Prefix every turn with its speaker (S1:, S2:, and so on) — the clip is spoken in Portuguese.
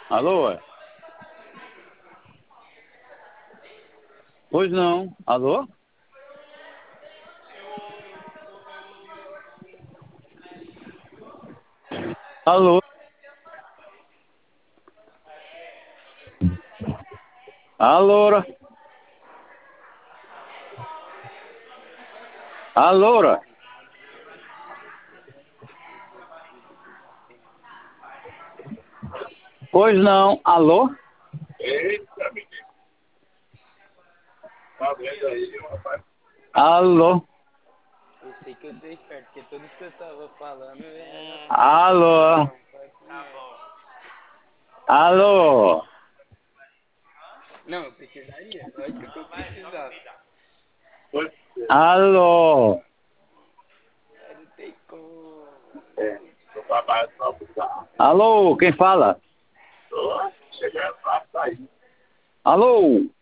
S1: Alô? É? Pois não. Alô? Alô? Alô? Alô? Pois não. Alô? Eita, menino. Tá vendo aí, rapaz? Alô?
S2: Eu sei que eu tô esperto, porque tudo que eu tava falando era
S1: Alô? Alô?
S2: Não, eu precisaria. Lógico que eu precisava.
S1: Alô?
S2: Mas não tem como.
S1: É, alô, quem fala? Alô?